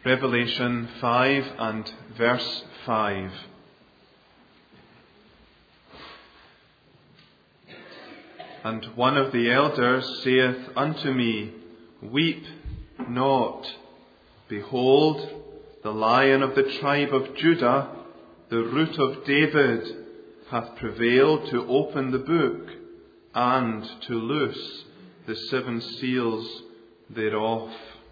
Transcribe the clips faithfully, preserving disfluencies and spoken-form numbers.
Revelation five and verse five. And one of the elders saith unto me, Weep not. Behold, the Lion of the tribe of Judah, the Root of David, hath prevailed to open the book and to loose the seven seals thereof.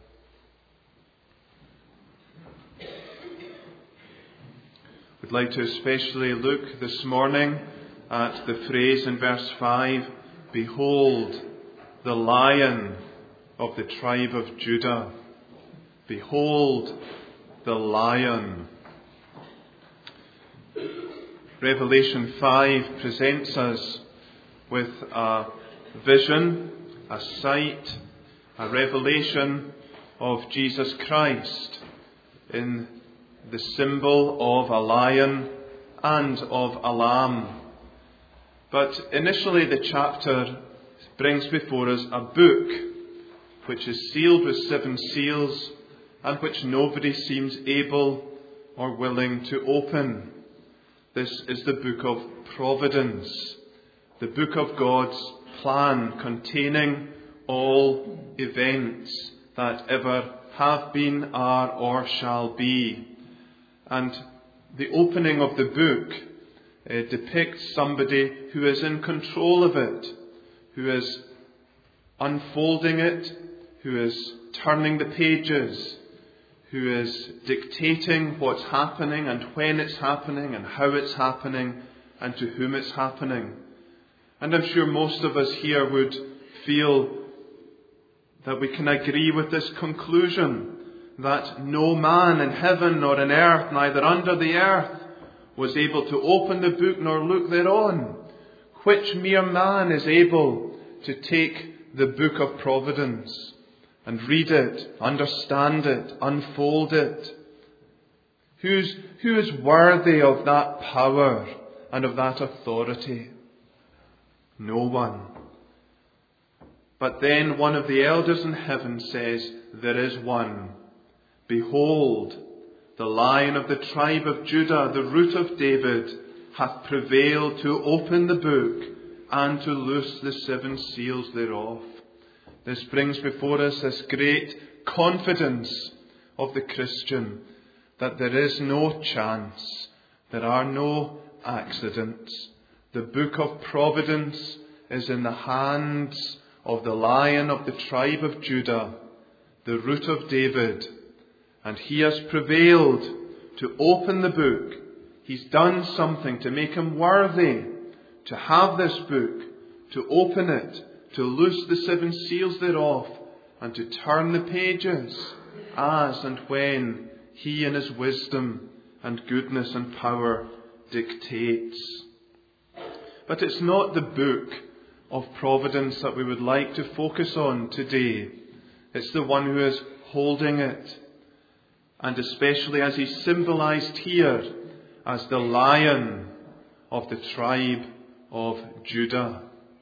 We'd like to especially look this morning at the phrase in verse five, Behold, the Lion of the tribe of Judah. Behold, the Lion. Revelation five presents us with a vision, a sight, a revelation of Jesus Christ in the symbol of a lion and of a lamb. But initially the chapter brings before us a book which is sealed with seven seals and which nobody seems able or willing to open. This is the book of Providence, the book of God's plan containing all events that ever have been, are, or shall be. And the opening of the book uh, depicts somebody who is in control of it, who is unfolding it, who is turning the pages, who is dictating what's happening and when it's happening and how it's happening and to whom it's happening. And I'm sure most of us here would feel that we can agree with this conclusion, that no man in heaven nor in earth, neither under the earth, was able to open the book nor look thereon. Which mere man is able to take the book of Providence and read it, understand it, unfold it? Who's, who is worthy of that power and of that authority? No one. But then one of the elders in heaven says, There is one. Behold, the Lion of the tribe of Judah, the Root of David, hath prevailed to open the book and to loose the seven seals thereof. This brings before us this great confidence of the Christian, that there is no chance, there are no accidents. The book of Providence is in the hands of the Lion of the tribe of Judah, the Root of David, and he has prevailed to open the book. He's done something to make him worthy to have this book, to open it, to loose the seven seals thereof, and to turn the pages as and when he in his wisdom and goodness and power dictates. But it's not the book of Providence that we would like to focus on today. It's the one who is holding it, and especially as he's symbolized here as the Lion of the tribe of Judah.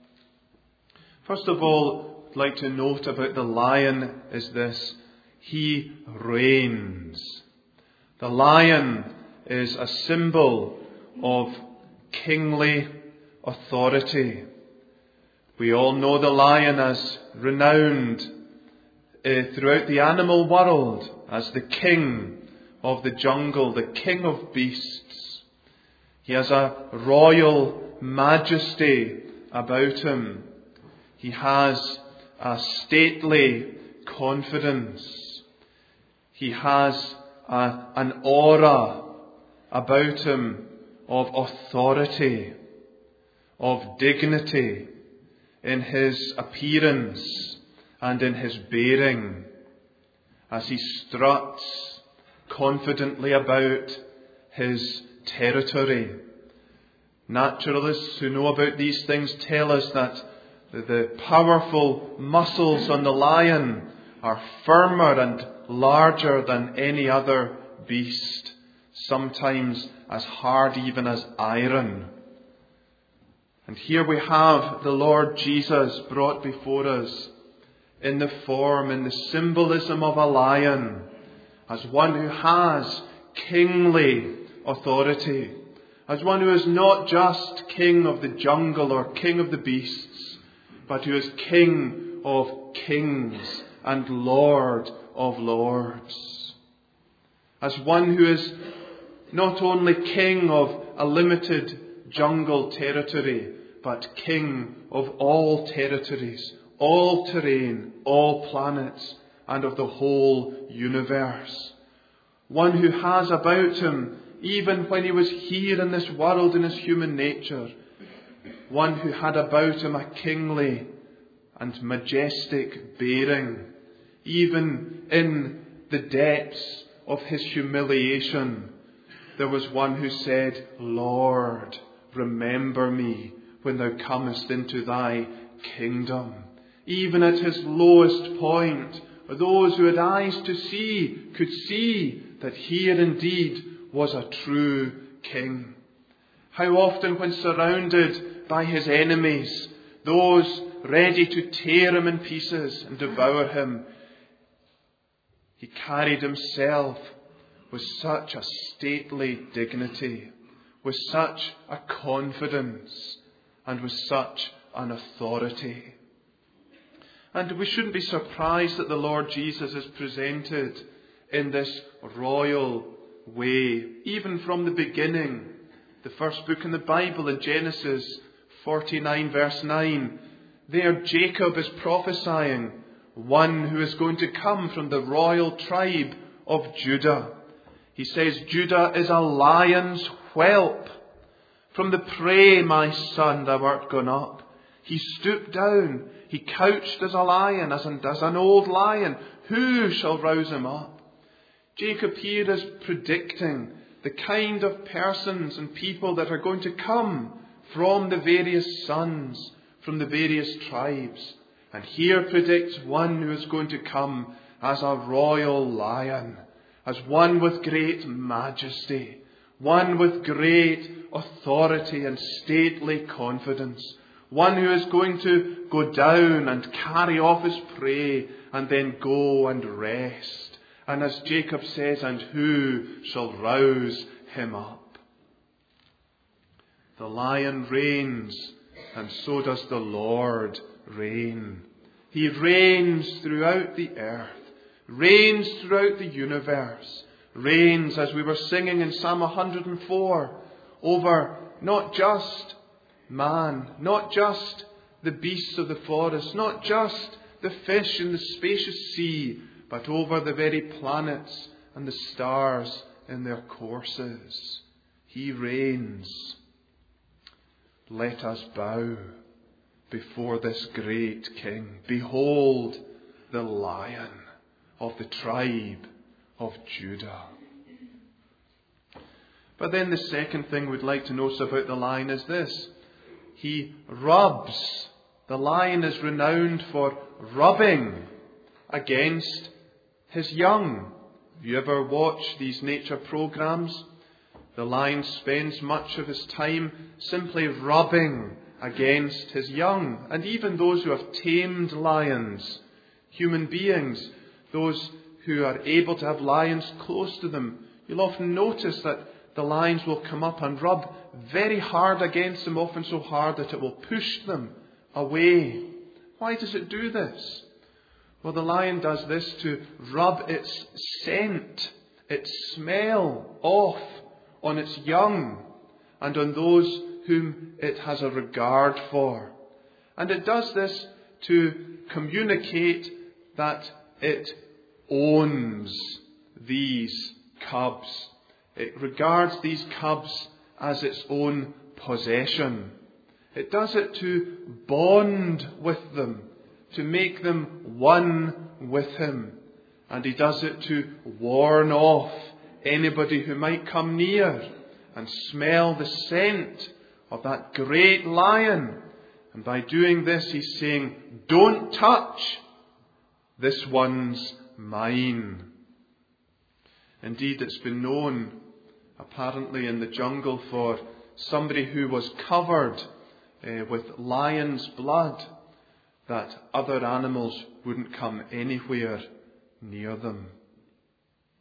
First of all, I'd like to note about the lion is this: he reigns. The lion is a symbol of kingly authority. We all know the lion as renowned uh, throughout the animal world as the king of the jungle, the king of beasts. He has a royal majesty about him. He has a stately confidence. He has a, an aura about him of authority, of dignity in his appearance and in his bearing, as he struts confidently about his territory. Naturalists who know about these things tell us that the powerful muscles on the lion are firmer and larger than any other beast, sometimes as hard even as iron. And here we have the Lord Jesus brought before us in the form, in the symbolism of a lion, as one who has kingly authority, as one who is not just king of the jungle or king of the beasts, but who is king of kings and lord of lords. As one who is not only king of a limited jungle territory, but king of all territories, all terrain, all planets, and of the whole universe. One who has about him, even when he was here in this world in his human nature, one who had about him a kingly and majestic bearing, even in the depths of his humiliation. There was one who said, Lord, remember me when thou comest into thy kingdom. Even at his lowest point, those who had eyes to see could see that here indeed was a true king. How often when surrounded by his enemies, those ready to tear him in pieces and devour him, he carried himself with such a stately dignity, with such a confidence, and with such an authority. And we shouldn't be surprised that the Lord Jesus is presented in this royal way, even from the beginning. The first book in the Bible, in Genesis forty-nine verse nine, there Jacob is prophesying one who is going to come from the royal tribe of Judah. He says, Judah is a lion's whelp. From the prey, my son, thou art gone up. He stooped down. He couched as a lion, as an, as an old lion. Who shall rouse him up? Jacob here is predicting the kind of persons and people that are going to come from the various sons, from the various tribes. And here predicts one who is going to come as a royal lion, as one with great majesty, one with great authority and stately confidence, one who is going to go down and carry off his prey and then go and rest. And as Jacob says, and who shall rouse him up? The lion reigns, and so does the Lord reign. He reigns throughout the earth, reigns throughout the universe, reigns, as we were singing in Psalm one hundred and four, over not just man, not just the beasts of the forest, not just the fish in the spacious sea, but over the very planets and the stars in their courses. He reigns. Let us bow before this great King. Behold the Lion of the tribe of Judah. But then the second thing we'd like to notice about the lion is this. He rubs. The lion is renowned for rubbing against his young. Have you ever watched these nature programs? The lion spends much of his time simply rubbing against his young. And even those who have tamed lions, human beings, those who are able to have lions close to them, you'll often notice that the lions will come up and rub very hard against them, often so hard that it will push them away. Why does it do this? Well, the lion does this to rub its scent, its smell off on its young and on those whom it has a regard for. And it does this to communicate that it owns these cubs. It regards these cubs as its own possession. It does it to bond with them, to make them one with him. And he does it to warn off anybody who might come near and smell the scent of that great lion. And by doing this, he's saying, don't touch. This one's mine. Indeed, it's been known, apparently in the jungle, for somebody who was covered uh, with lion's blood, that other animals wouldn't come anywhere near them.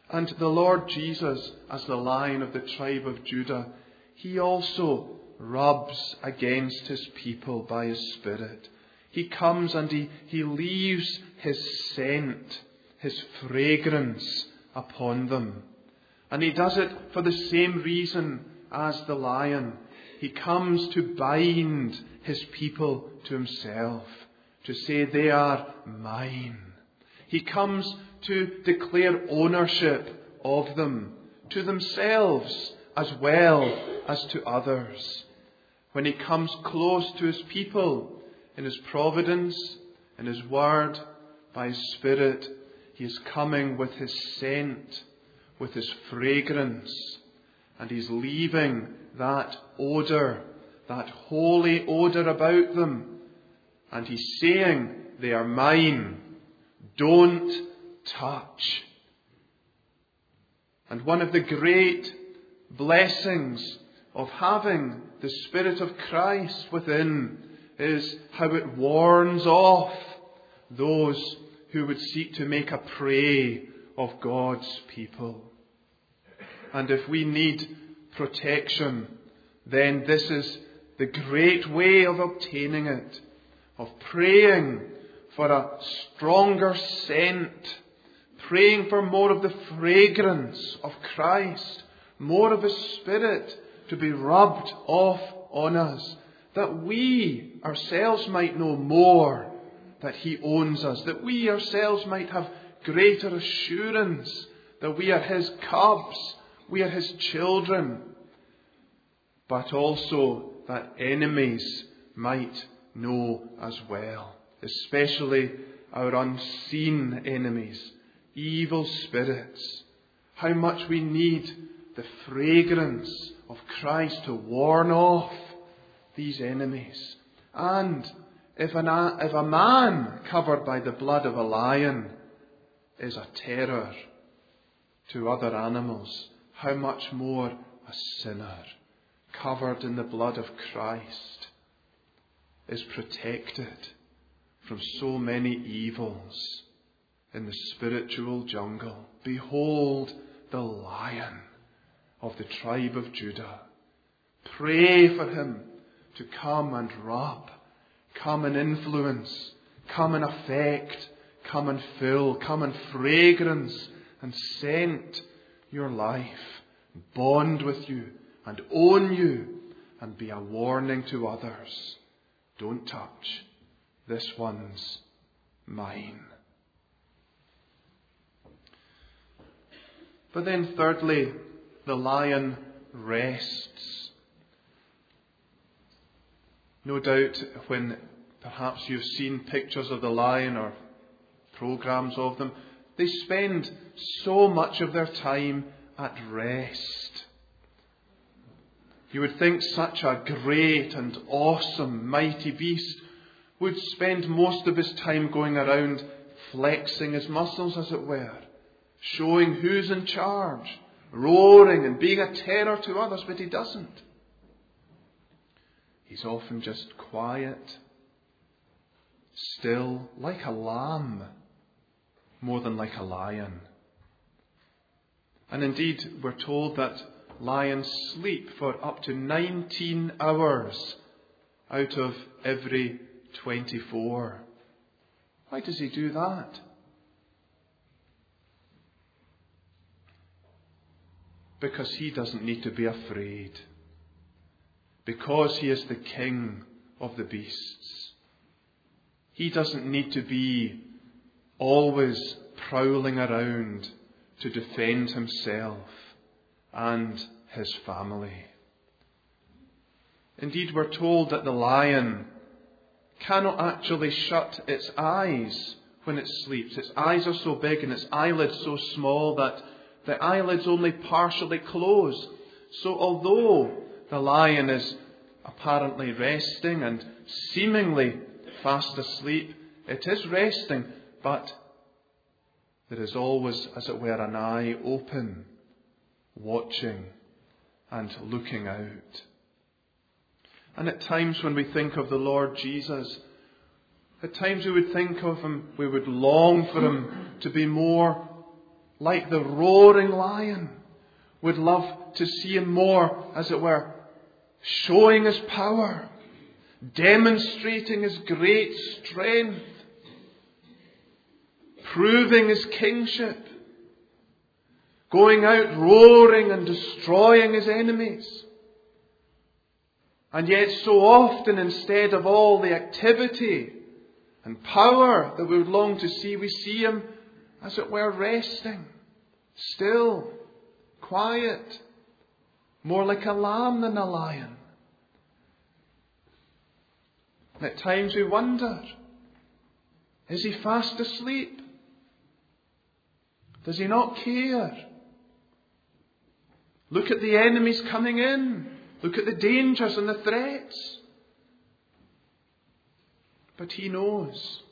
And the Lord Jesus, as the Lion of the tribe of Judah, he also rubs against his people by his Spirit. He comes and he, he leaves his scent, his fragrance upon them. And he does it for the same reason as the lion. He comes to bind his people to himself, to say they are mine. He comes to declare ownership of them, to themselves as well as to others. When he comes close to his people in his providence, in his word, by his Spirit, he is coming with his scent, with his fragrance, and he's leaving that odour, that holy odour about them. And he's saying, they are mine. Don't touch. And one of the great blessings of having the Spirit of Christ within is how it warns off those who would seek to make a prey of God's people. And if we need protection, then this is the great way of obtaining it, of praying for a stronger scent, praying for more of the fragrance of Christ, more of His Spirit to be rubbed off on us, that we ourselves might know more that He owns us, that we ourselves might have greater assurance that we are His cubs, we are His children, but also that enemies might know as well, especially our unseen enemies, evil spirits, how much we need the fragrance of Christ to warn off these enemies. And if, an, if a man covered by the blood of a lion is a terror to other animals, how much more a sinner covered in the blood of Christ is protected from so many evils in the spiritual jungle. Behold the Lion of the tribe of Judah. Pray for Him to come and rub, come and influence, come and affect, come and fill, come and fragrance and scent your life, bond with you and own you and be a warning to others. Don't touch. This one's mine. But then thirdly, the lion rests. No doubt when perhaps you've seen pictures of the lion or programs of them, they spend so much of their time at rest. You would think such a great and awesome, mighty beast would spend most of his time going around flexing his muscles, as it were, showing who's in charge, roaring and being a terror to others, but he doesn't. He's often just quiet, still, like a lamb, more than like a lion. And indeed, we're told that lions sleep for up to nineteen hours out of every twenty-four. Why does he do that? Because he doesn't need to be afraid. Because he is the king of the beasts. He doesn't need to be always prowling around to defend himself and his family. Indeed, we're told that the lion cannot actually shut its eyes when it sleeps. Its eyes are so big and its eyelids so small that the eyelids only partially close. So although the lion is apparently resting and seemingly fast asleep, it is resting, but there is always, as it were, an eye open, watching and looking out. And at times when we think of the Lord Jesus, at times we would think of Him, we would long for Him to be more like the roaring lion, would love to see him more, as it were, showing his power, demonstrating his great strength, proving his kingship, going out roaring and destroying his enemies. And yet so often, instead of all the activity and power that we would long to see, we see him, as it were, resting, still, quiet, more like a lamb than a lion. And at times we wonder, is he fast asleep? Does he not care? Look at the enemies coming in. Look at the dangers and the threats. But he knows.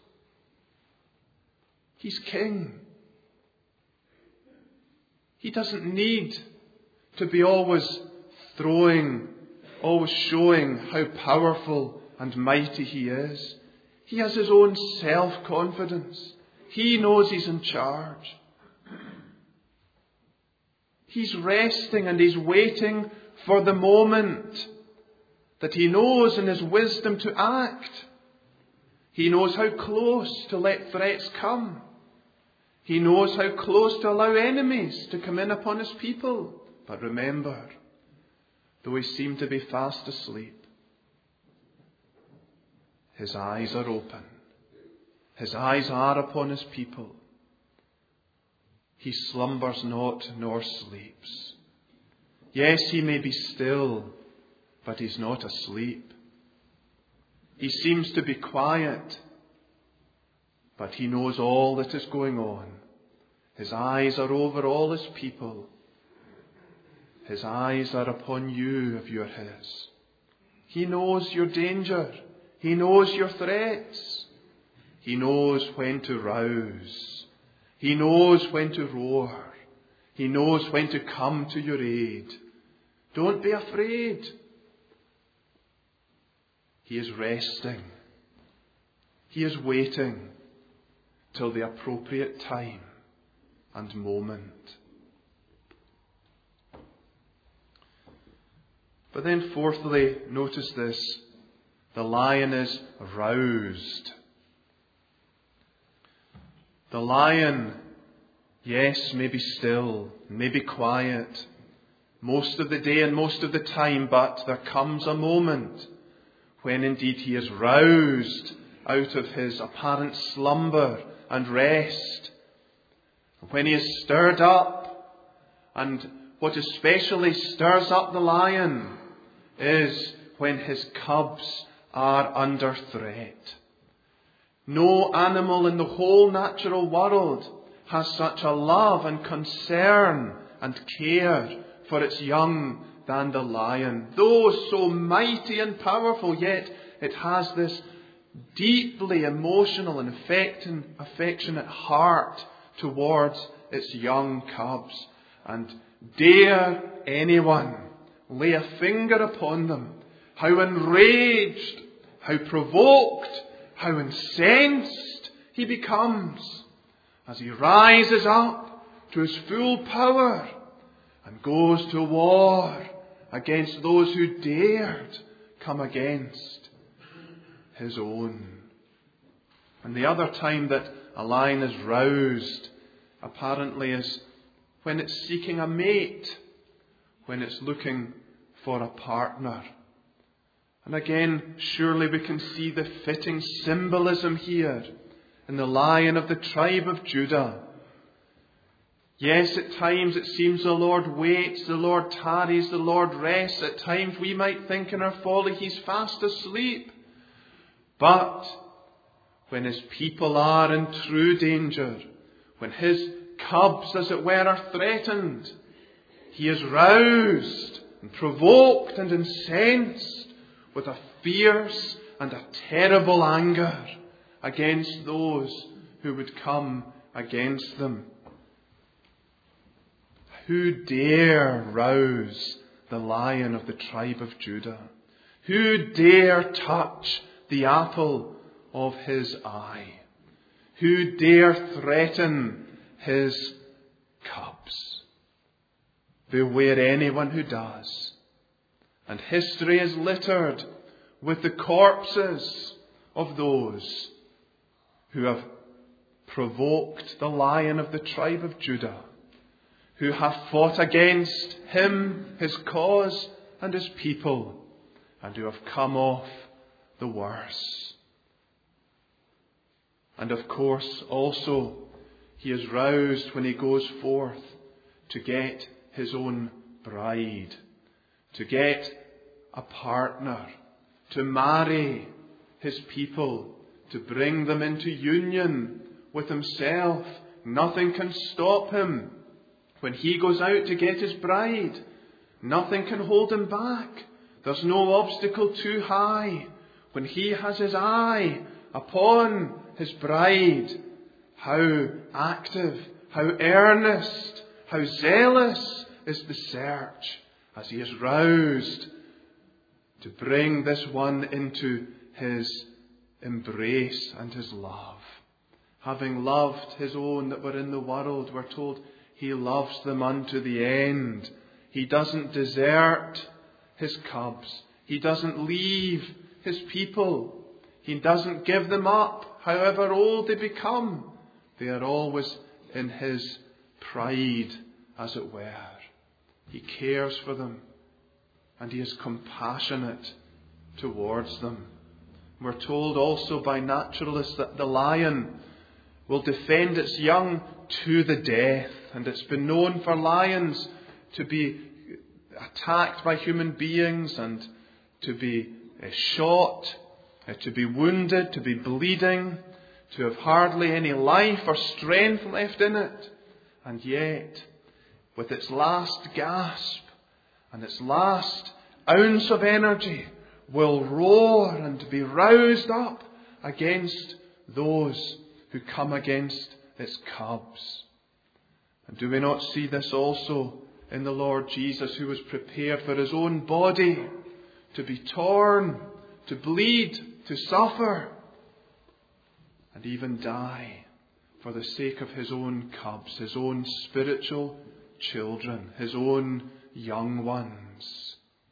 He's king. He doesn't need to be always throwing, always showing how powerful and mighty he is. He has his own self-confidence. He knows he's in charge. He's resting and he's waiting for the moment that he knows in his wisdom to act. He knows how close to let threats come. He knows how close to allow enemies to come in upon his people. But remember, though he seemed to be fast asleep, his eyes are open. His eyes are upon his people. He slumbers not nor sleeps. Yes, he may be still, but he's not asleep. He seems to be quiet, but he knows all that is going on. His eyes are over all his people. His eyes are upon you if you're his. He knows your danger. He knows your threats. He knows when to rouse. He knows when to roar. He knows when to come to your aid. Don't be afraid. He is resting. He is waiting till the appropriate time and moment. But then fourthly, notice this. The lion is roused. The lion, yes, may be still, may be quiet most of the day and most of the time, but there comes a moment when indeed he is roused out of his apparent slumber and rest. When he is stirred up, and what especially stirs up the lion is when his cubs are under threat. No animal in the whole natural world has such a love and concern and care for its young than the lion. Though so mighty and powerful, yet it has this deeply emotional and affectionate heart towards its young cubs. And dare anyone lay a finger upon them, how enraged, how provoked, how incensed he becomes as he rises up to his full power and goes to war against those who dared come against his own. And the other time that a lion is roused, apparently, is when it's seeking a mate, when it's looking for a partner. And again, surely we can see the fitting symbolism here in the Lion of the tribe of Judah. Yes, at times it seems the Lord waits, the Lord tarries, the Lord rests. At times we might think in our folly He's fast asleep. But when His people are in true danger, when His cubs, as it were, are threatened, He is roused and provoked and incensed with a fierce and a terrible anger against those who would come against them. Who dare rouse the Lion of the tribe of Judah? Who dare touch the apple of His eye? Who dare threaten His beware anyone who does. And history is littered with the corpses of those who have provoked the Lion of the tribe of Judah, who have fought against him, his cause, and his people, and who have come off the worse. And of course, also, he is roused when he goes forth to get his own bride, to get a partner, to marry his people, to bring them into union with himself. Nothing can stop him. When he goes out to get his bride, nothing can hold him back. There's no obstacle too high. When he has his eye upon his bride, how active, how earnest, how zealous is the search as he is roused to bring this one into his embrace and his love. Having loved his own that were in the world, we're told he loves them unto the end. He doesn't desert his cubs. He doesn't leave his people. He doesn't give them up, however old they become. They are always in his pride, as it were. He cares for them, and he is compassionate towards them. We're told also by naturalists that the lion will defend its young to the death. And it's been known for lions to be attacked by human beings and to be uh, shot, uh, to be wounded, to be bleeding, to have hardly any life or strength left in it. And yet, with its last gasp and its last ounce of energy, will roar and be roused up against those who come against its cubs. And do we not see this also in the Lord Jesus, who was prepared for his own body to be torn, to bleed, to suffer, and even die for the sake of his own cubs, his own spiritual children, his own young ones?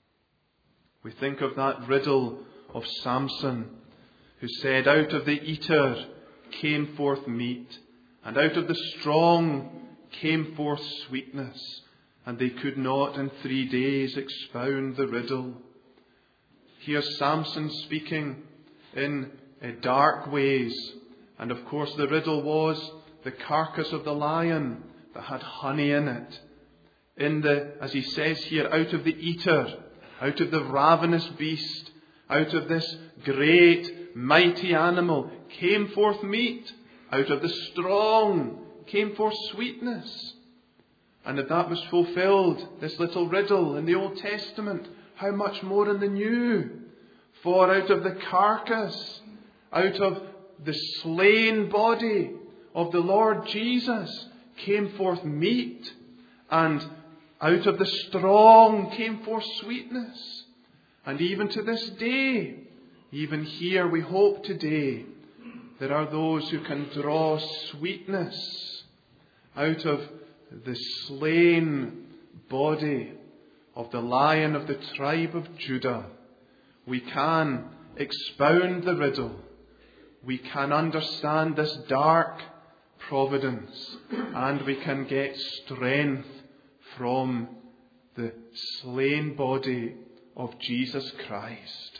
We think of that riddle of Samson, who said, "Out of the eater came forth meat, and out of the strong came forth sweetness, and they could not in three days expound the riddle." Here's Samson speaking in uh, dark ways. And of course the riddle was the carcass of the lion that had honey in it. In the, as he says here, out of the eater, out of the ravenous beast, out of this great, mighty animal came forth meat. Out of the strong came forth sweetness. And if that was fulfilled, this little riddle in the Old Testament, how much more in the New? For out of the carcass, out of the slain body of the Lord Jesus came forth meat, and out of the strong came forth sweetness. And even to this day, even here we hope today, there are those who can draw sweetness out of the slain body of the Lion of the tribe of Judah. We can expound the riddle. We can understand this dark providence, and we can get strength from the slain body of Jesus Christ.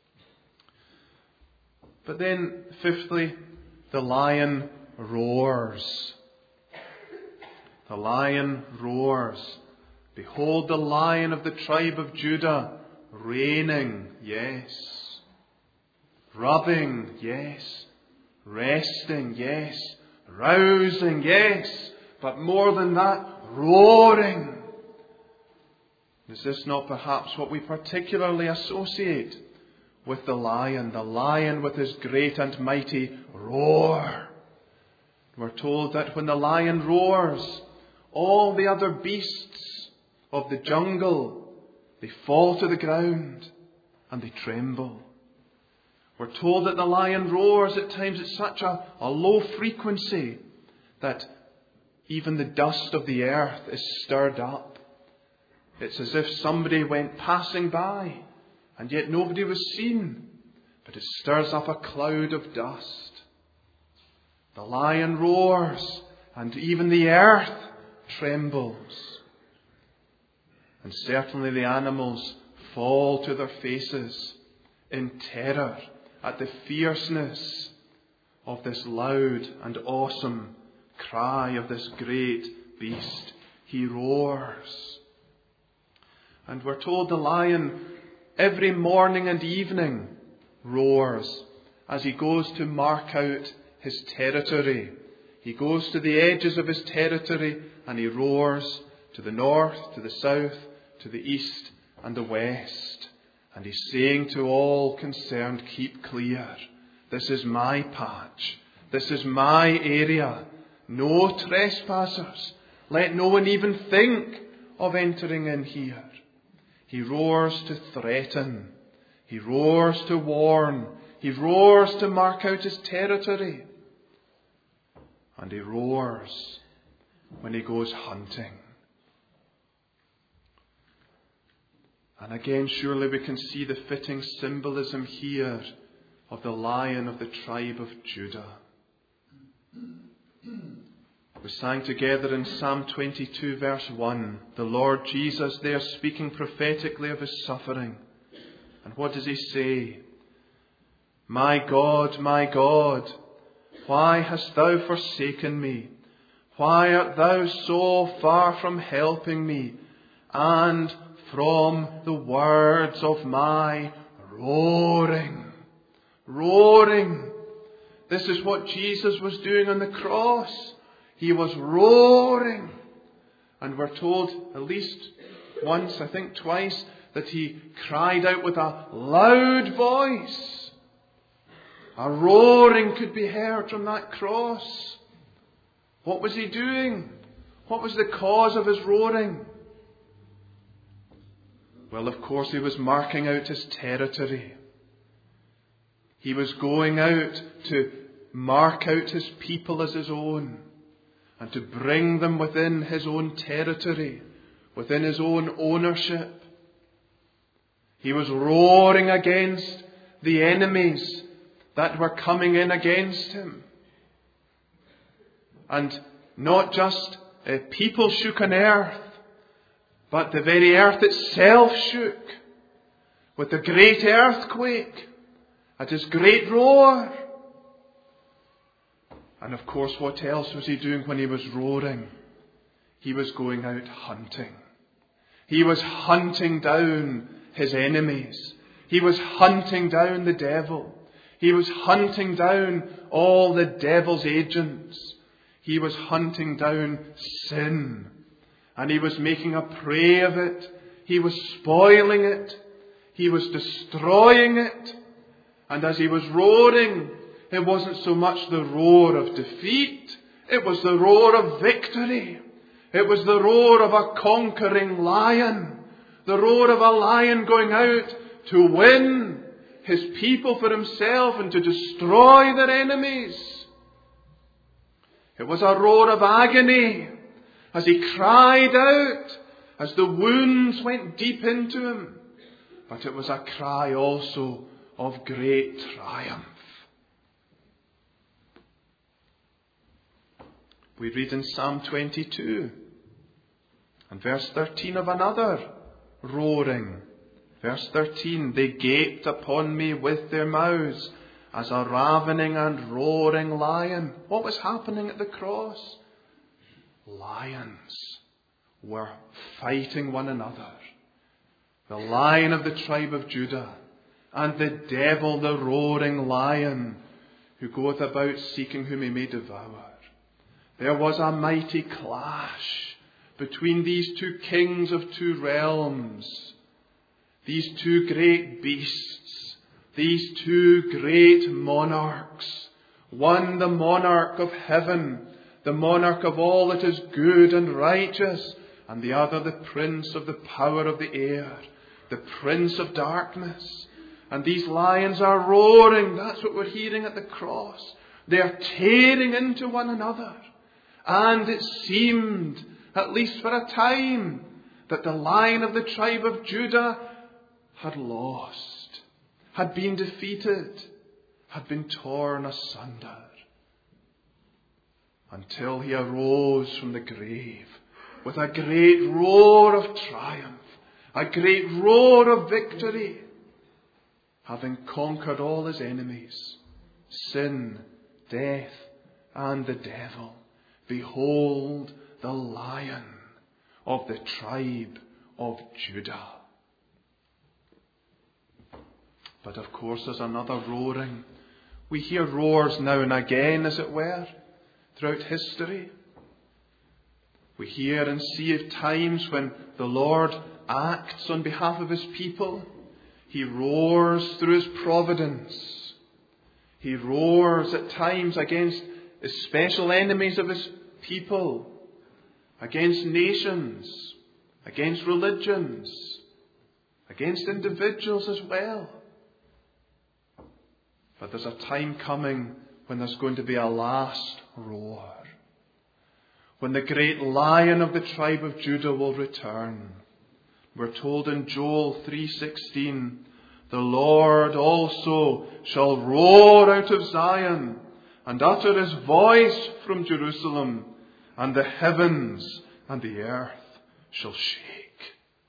But then, fifthly, the lion roars. The lion roars. Behold the Lion of the tribe of Judah, reigning, yes. Rubbing, yes. Resting, yes. Rousing, yes. But more than that, roaring. Is this not perhaps what we particularly associate with the lion? The lion with his great and mighty roar. We're told that when the lion roars, all the other beasts of the jungle, they fall to the ground and they tremble. We're told that the lion roars at times at such a, a low frequency that even the dust of the earth is stirred up, It's as if somebody went passing by, and yet nobody was seen, but it stirs up a cloud of dust. The lion roars, and even the earth trembles. And certainly the animals fall to their faces in terror at the fierceness of this loud and awesome cry of this great beast. He roars. And we're told the lion every morning and evening roars as he goes to mark out his territory. He goes to the edges of his territory and he roars to the north, to the south, to the east and the west. And he's saying to all concerned, keep clear. This is my patch. This is my area. No trespassers. Let no one even think of entering in here. He roars to threaten. He roars to warn. He roars to mark out his territory. And he roars when he goes hunting. And again, surely we can see the fitting symbolism here of the Lion of the tribe of Judah. We sang together in Psalm twenty-two verse one, the Lord Jesus there speaking prophetically of his suffering. And what does he say? My God, my God, why hast thou forsaken me? Why art thou so far from helping me and from the words of my roaring? Roaring. This is what Jesus was doing on the cross. He was roaring. And we're told at least once, I think twice, that he cried out with a loud voice. A roaring could be heard from that cross. What was he doing? What was the cause of his roaring? Well, of course, he was marking out his territory. He was going out to mark out his people as his own and to bring them within his own territory, within his own ownership. He was roaring against the enemies that were coming in against him. And not just uh, people shook on earth, but the very earth itself shook with the great earthquake at his great roar. And of course, what else was he doing when he was roaring? He was going out hunting. He was hunting down his enemies. He was hunting down the devil. He was hunting down all the devil's agents. He was hunting down sin. And he was making a prey of it. He was spoiling it. He was destroying it. And as he was roaring, it wasn't so much the roar of defeat. It was the roar of victory. It was the roar of a conquering lion. The roar of a lion going out to win his people for himself and to destroy their enemies. It was a roar of agony as he cried out, as the wounds went deep into him. But it was a cry also of great triumph. We read in Psalm twenty-two and verse thirteen of another roaring. Verse thirteen, they gaped upon me with their mouths as a ravening and roaring lion. What was happening at the cross? Lions were fighting one another. The Lion of the tribe of Judah and the devil, the roaring lion, who goeth about seeking whom he may devour. There was a mighty clash between these two kings of two realms, these two great beasts, these two great monarchs. One, the monarch of heaven, the monarch of all that is good and righteous, and the other, the prince of the power of the air, the prince of darkness. And these lions are roaring. That's what we're hearing at the cross. They are tearing into one another. And it seemed, at least for a time, that the Lion of the tribe of Judah had lost, had been defeated, had been torn asunder, until he arose from the grave with a great roar of triumph, a great roar of victory, having conquered all his enemies, sin, death, and the devil. Behold the Lion of the tribe of Judah. But of course there's another roaring. We hear roars now and again, as it were, throughout history. We hear and see at times when the Lord acts on behalf of his people. He roars through his providence. He roars at times against the special enemies of his people, against nations, against religions, against individuals as well. But there's a time coming when there's going to be a last roar, when the great Lion of the tribe of Judah will return. We're told in Joel three sixteen, the Lord also shall roar out of Zion and utter his voice from Jerusalem, and the heavens and the earth shall shake.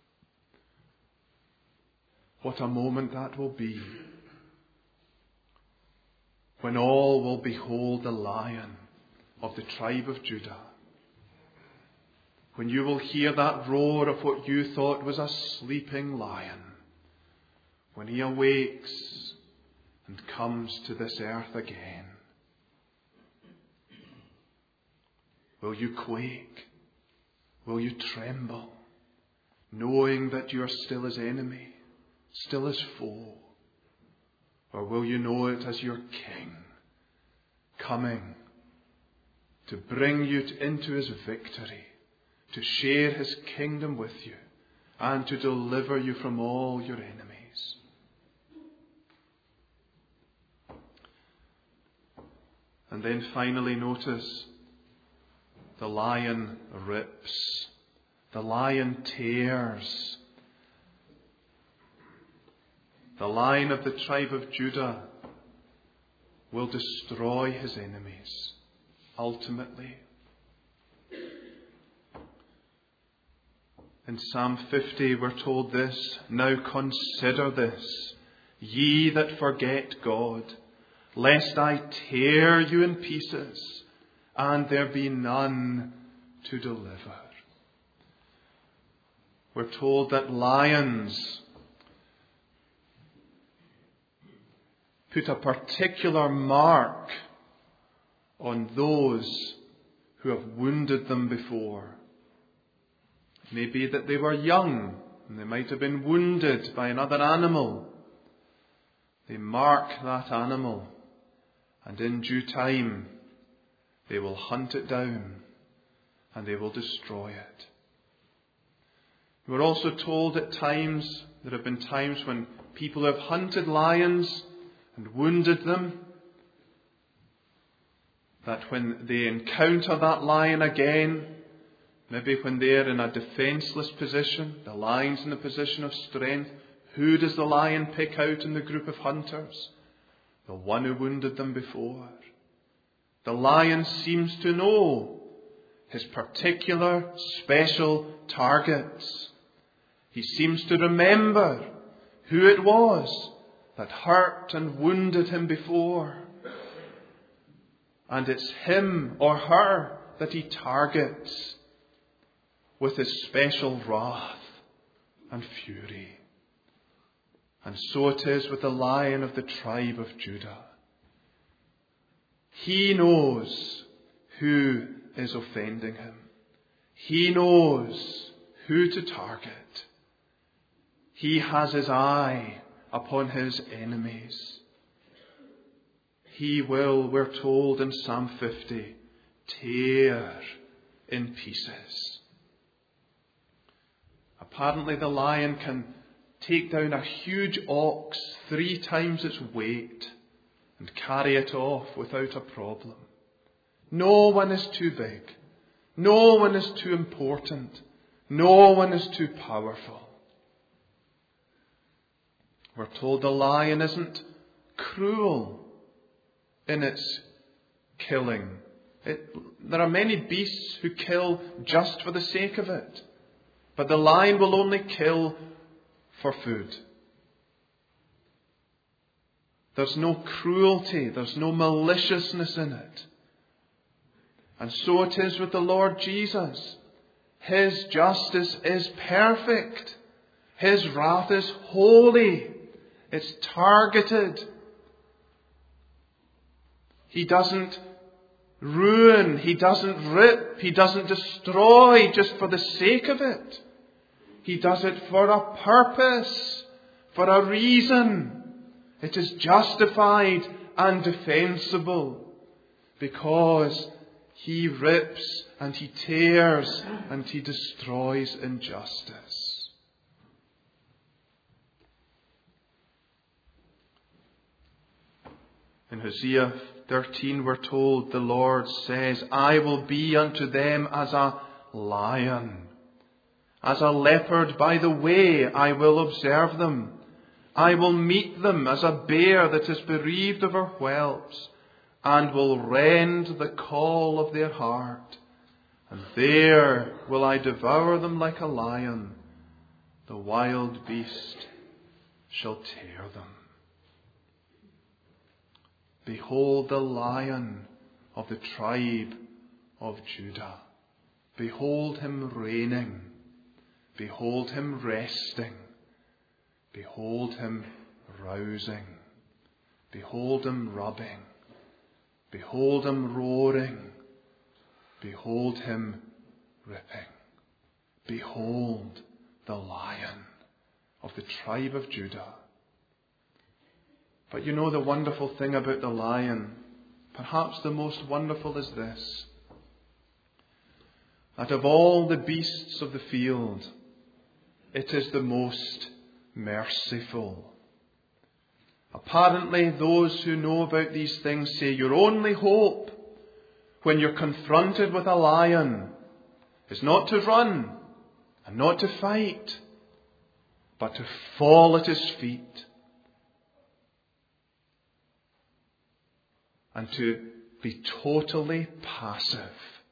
What a moment that will be, when all will behold the Lion of the tribe of Judah. When you will hear that roar of what you thought was a sleeping lion, when he awakes and comes to this earth again. Will you quake? Will you tremble, knowing that you are still his enemy, still his foe? Or will you know it as your King, coming to bring you into his victory, to share his kingdom with you, and to deliver you from all your enemies? And then finally notice, the lion rips, the lion tears. The Lion of the tribe of Judah will destroy his enemies, ultimately. In Psalm fifty we're told this, now consider this, ye that forget God, lest I tear you in pieces, and there be none to deliver. We're told that lions put a particular mark on those who have wounded them before. It may be that they were young and they might have been wounded by another animal. They mark that animal, and in due time they will hunt it down and they will destroy it. We're also told at times, there have been times when people have hunted lions and wounded them, that when they encounter that lion again, maybe when they're in a defenceless position, the lion's in a position of strength, who does the lion pick out in the group of hunters? The one who wounded them before. The lion seems to know his particular special targets. He seems to remember who it was that hurt and wounded him before. And it's him or her that he targets with his special wrath and fury. And so it is with the Lion of the tribe of Judah. He knows who is offending him. He knows who to target. He has his eye upon his enemies. He will, we're told in Psalm fifty, tear in pieces. Apparently the lion can take down a huge ox three times its weight and carry it off without a problem. No one is too big. No one is too important No one is too powerful. We're told the lion isn't cruel in its killing. It, there are many beasts who kill just for the sake of it. But the lion will only kill for food. There's no cruelty. There's no maliciousness in it. And so it is with the Lord Jesus. His justice is perfect. His wrath is holy. It's targeted. He doesn't ruin. He doesn't rip. He doesn't destroy just for the sake of it. He does it for a purpose, for a reason. It is justified and defensible because He rips and He tears and He destroys injustice. In Hosea thirteen we're told the Lord says, I will be unto them as a lion, as a leopard by the way I will observe them. I will meet them as a bear that is bereaved of her whelps, and will rend the call of their heart. And there will I devour them like a lion. The wild beast shall tear them. Behold the Lion of the tribe of Judah. Behold Him reigning. Behold Him resting. Behold Him rousing. Behold Him rubbing. Behold Him roaring. Behold Him ripping. Behold the Lion of the tribe of Judah. But you know the wonderful thing about the lion, perhaps the most wonderful is this, that of all the beasts of the field, it is the most merciful. Apparently, those who know about these things say your only hope when you're confronted with a lion is not to run and not to fight, but to fall at his feet and to be totally passive.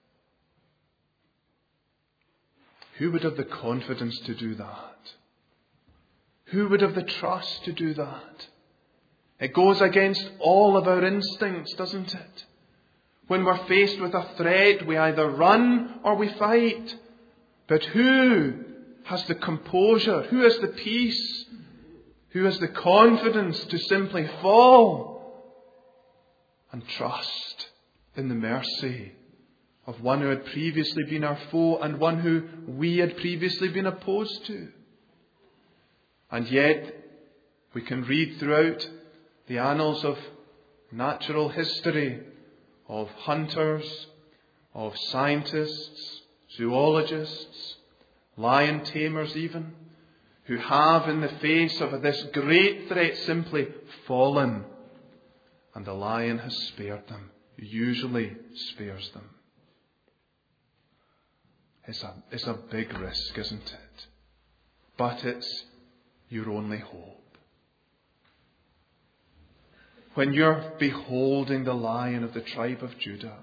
Who would have the confidence to do that? Who would have the trust to do that? It goes against all of our instincts, doesn't it? When we're faced with a threat, we either run or we fight. But who has the composure? Who has the peace? Who has the confidence to simply fall and trust in the mercy of one who had previously been our foe and one who we had previously been opposed to? And yet, we can read throughout the annals of natural history of hunters, of scientists, zoologists, lion tamers even, who have in the face of this great threat simply fallen. And the lion has spared them, usually spares them. It's a, it's a big risk, isn't it? But it's your only hope. When you're beholding the Lion of the tribe of Judah,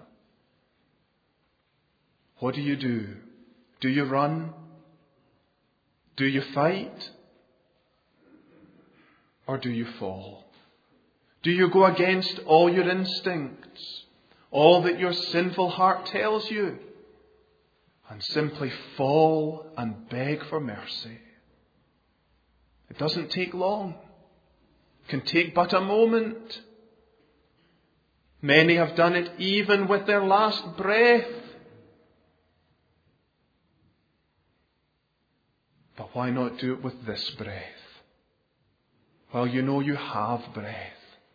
what do you do? Do you run? Do you fight? Or do you fall? Do you go against all your instincts, all that your sinful heart tells you, and simply fall and beg for mercy? It doesn't take long. It can take but a moment. Many have done it even with their last breath. But why not do it with this breath? Well, you know you have breath.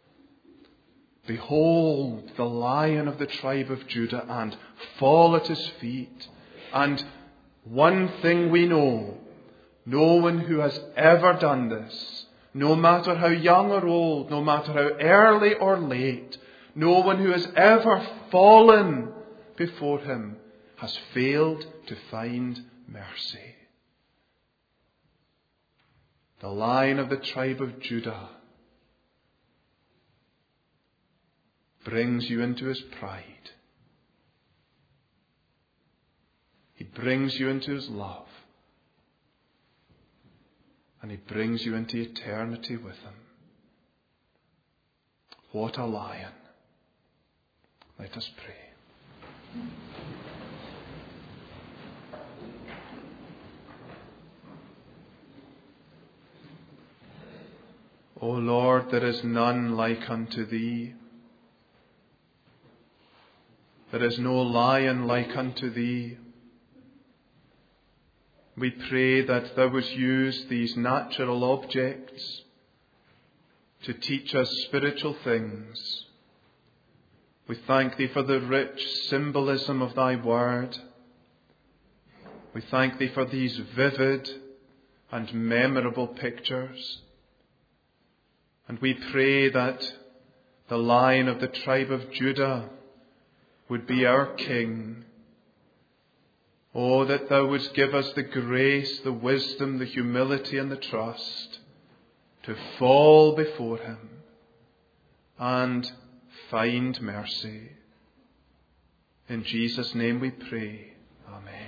Behold the Lion of the tribe of Judah, and fall at his feet. And one thing we know, no one who has ever done this, no matter how young or old, no matter how early or late, no one who has ever fallen before him has failed to find mercy. The Lion of the tribe of Judah brings you into his pride. He brings you into his love. And he brings you into eternity with him. What a lion. Let us pray. O Lord, there is none like unto thee. There is no lion like unto thee. We pray that thou wouldst use these natural objects to teach us spiritual things. We thank thee for the rich symbolism of thy word. We thank thee for these vivid and memorable pictures. And we pray that the Lion of the tribe of Judah would be our King. Oh, that thou wouldst give us the grace, the wisdom, the humility and the trust to fall before him and find mercy. In Jesus' name we pray. Amen.